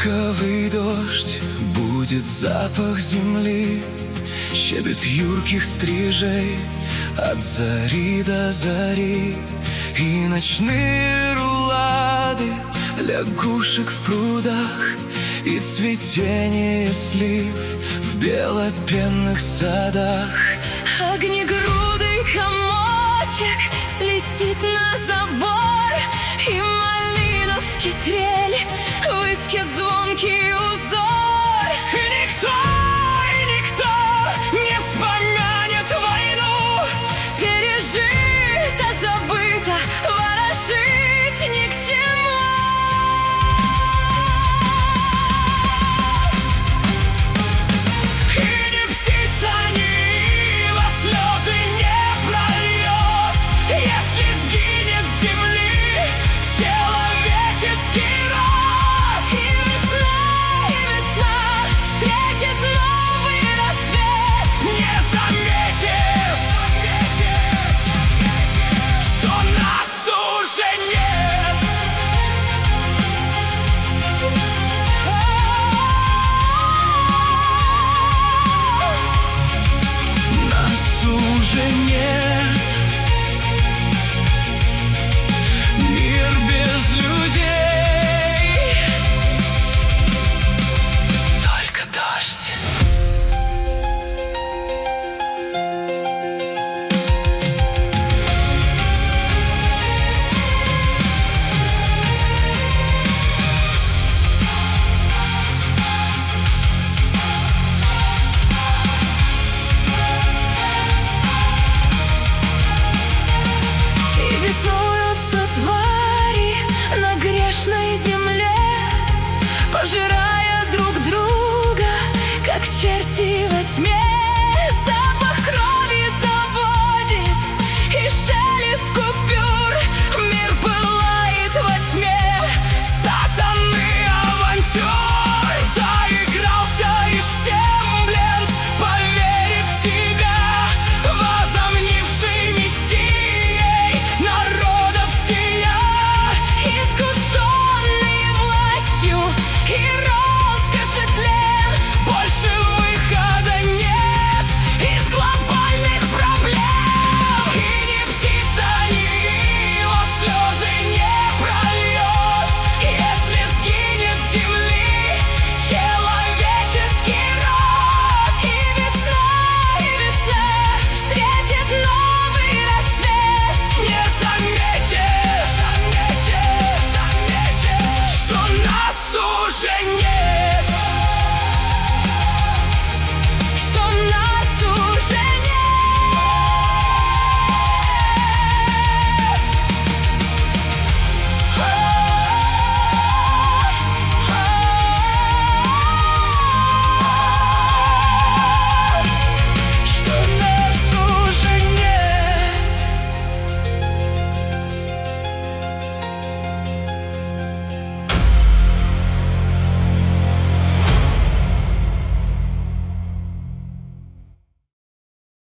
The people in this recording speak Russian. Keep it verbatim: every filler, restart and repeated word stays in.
Ласковый дождь, будет запах земли, щебет юрких стрижей от зари до зари, и ночные рулады лягушек в прудах, и цветение слив в белопенных садах. Огнегрудый комочек слетит на забор, и малиновки трель выткет звонкий узор. И никто, и никто не вспомянет войну, пережито, забыто, ворожить ни к чему. И ни птица, ни ива слезы не прольет, если сгинет с земли человеческий род. И весна, и весна встретит новый рассвет, Не заметив, что нас уже нет. Нас уже нет.